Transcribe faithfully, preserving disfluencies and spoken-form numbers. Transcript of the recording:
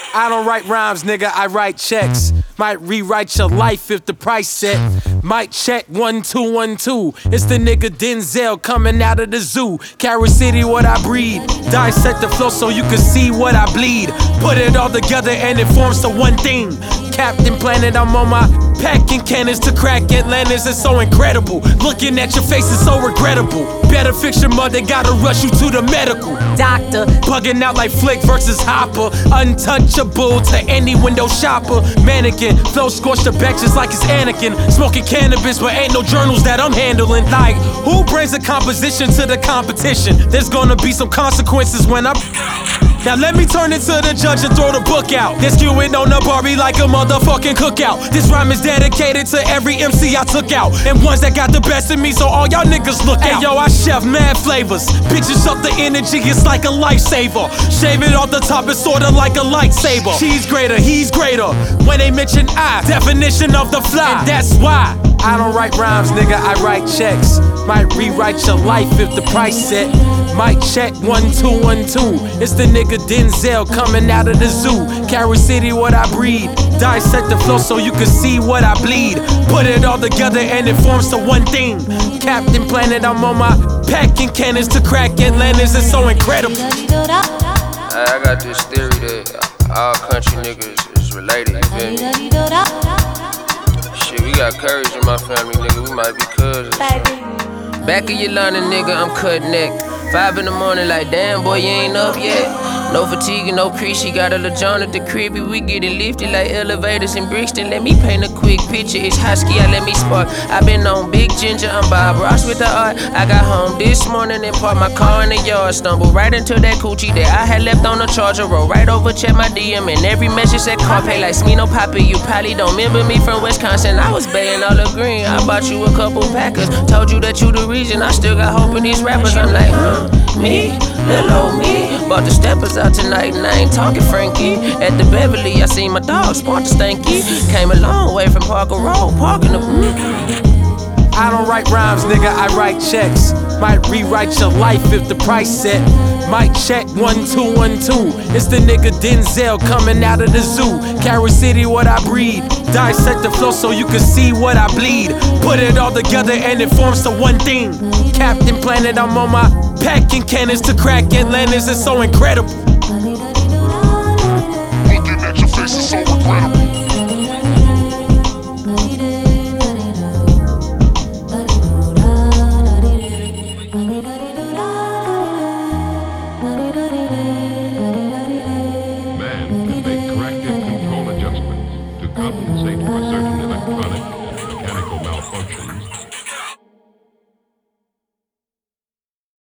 I don't write rhymes, nigga, I write checks. Might rewrite your life if the price set. Might check one, two, one, two. It's the nigga Denzel coming out of the zoo. Carry City, what I breed. Dissect the flow so you can see what I bleed. Put it all together and it forms to one thing. Captain Planet, I'm on my packing cannons to crack Atlantis. It's so incredible. Looking at your face is so regrettable. Better fix your mother, gotta rush you to the medical doctor. Bugging out like Flick versus Hopper. Untouchable to any window shopper. Mannequin, flow scorched the back just like it's Anakin. Smoking cannabis, but ain't no journals that I'm handling. Like, who brings a composition to the competition? There's gonna be some consequences when I'm. Now let me turn it to the judge and throw the book out. This skewing on the Barbie like a motherfucking cookout. This rhyme is dedicated to every M C I took out, and ones that got the best of me, so all y'all niggas look out. Hey yo, I chef mad flavors. Bitches up the energy, it's like a lifesaver. Shave it off the top, it's sorta like a lightsaber. She's greater, he's greater. When they mention I, definition of the fly, and that's why I don't write rhymes, nigga, I write checks. Might rewrite your life if the price set. Might check one, two, one, two. It's the nigga Denzel coming out of the zoo. Carry City, what I breed. Dissect the flow so you can see what I bleed. Put it all together and it forms to one thing. Captain Planet, I'm on my packing cannons to crack Atlantis. It's so incredible. I got this theory that all country niggas is related, you feel me? Shit, we got courage in my family, nigga. We might be cousins. Back of your line, nigga, I'm cut neck. Five in the morning, like, damn, boy, you ain't up yet. No fatigue and no crease, she got a LeJohn at the crib. We getting lifted like elevators in Brixton. Let me paint a quick picture, it's husky, I let me spark. I been on Big Ginger, I'm Bob Ross with the art. I got home this morning and parked my car in the yard. Stumbled right into that coochie that I had left on the charger. Roll right over, check my D M, and every message said car pay like Smino Poppy. You probably don't remember me from Wisconsin. I was baying all the green, I bought you a couple Packers. Told you that you the reason, I still got hope in these rappers. I'm like, huh, me, little old me. Bought the steppers out tonight and I ain't talking Frankie. At the Beverly, I seen my dog sport the stanky. Came a long way from Parker Road, parking the. I don't write rhymes, nigga, I write checks. Might rewrite your life if the price set. Might check one, two, one, two. It's the nigga Denzel coming out of the zoo. Carry City, what I breed. Dissect the flow so you can see what I bleed. Put it all together and it forms to one thing. Captain Planet, I'm on my packing cannons to crack Atlantis. It's so incredible. Looking at your face is so regrettable. Man can make corrective control adjustments to compensate for certain electronic and mechanical malfunctions